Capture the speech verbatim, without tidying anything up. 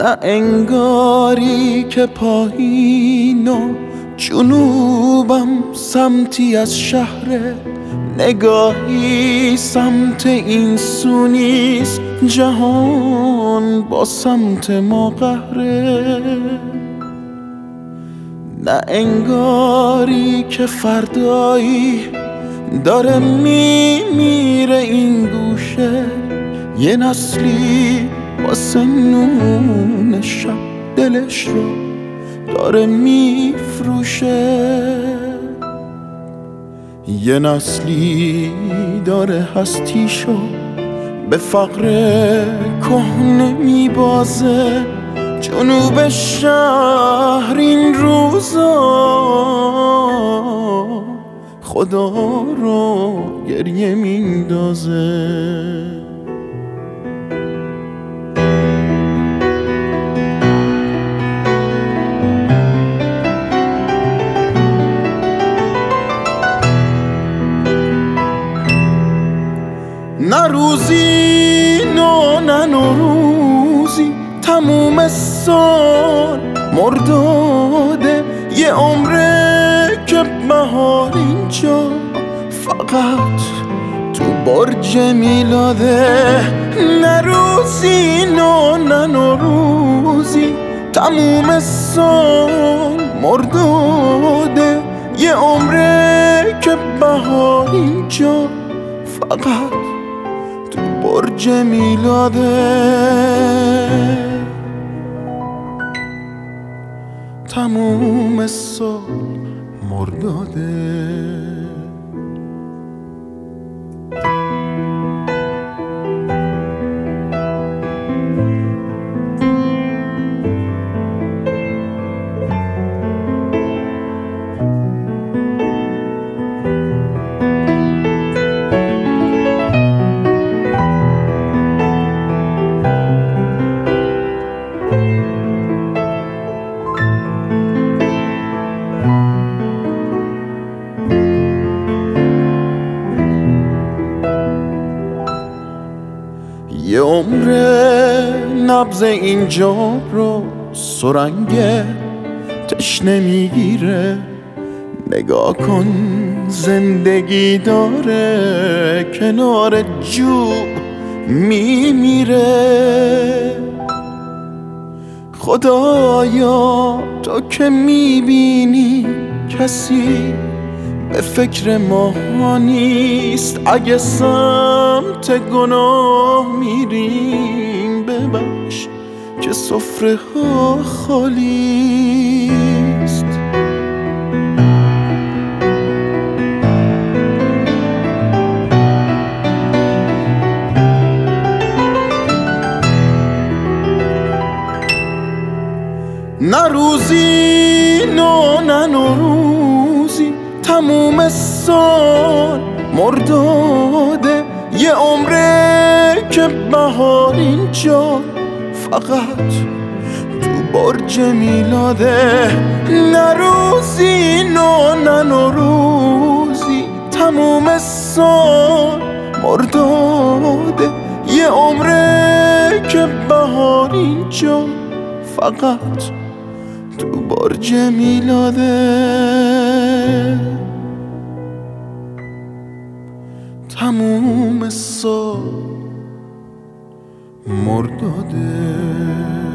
نه انگاری که پایین و جنوبم سمتی از شهر، نگاهی سمت این سو نیست، جهان با سمت ما قهره. نه انگاری که فردایی داره میمیره این گوشه، یه نسلی واسه نون شب دلش رو داره میفروشه، یه نسلی داره هستیشو به فقر کهنه میبازه. جنوب شهر این روزا خدا رو گریه میندازه. نه روزی نو نه نوروزی، تموم سال مرداده، یه عمره که بهار اینجا فقط تو برج میلاده. نه روزی نو نه نوروزی، تموم سال مرداده، یه عمره که بهار اینجا فقط تو برج میلاده. تموم سال مرداده. یه عمره نبض اینجا رو سرنگ تشنه میگیره، نگاه کن زندگی داره کنار جوب میمیره. خدایا تو که میبینی کسی به فکر ما نیست، اگه سمت گناه میریم ببخش که سفره ها خالیست. نه روزی نو نه نوروزی، تموم سال مرداده، یه عمره که بهار اینجا فقط تو برج میلاده. نه روزی نو نه نوروزی، تموم سال مرداده، یه عمره که بهار اینجا فقط تو برج میلاده. تموم سال مرداده.